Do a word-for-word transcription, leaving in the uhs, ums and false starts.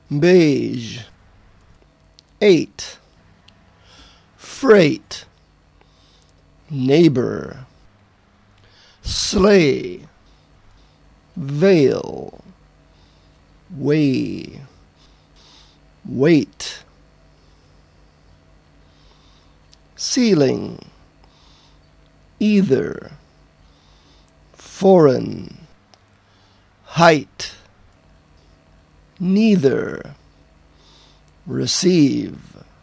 beige, eight, freight, neighbor, sleigh, veil, way, wait, ceiling, either, foreign, height, neither, receive,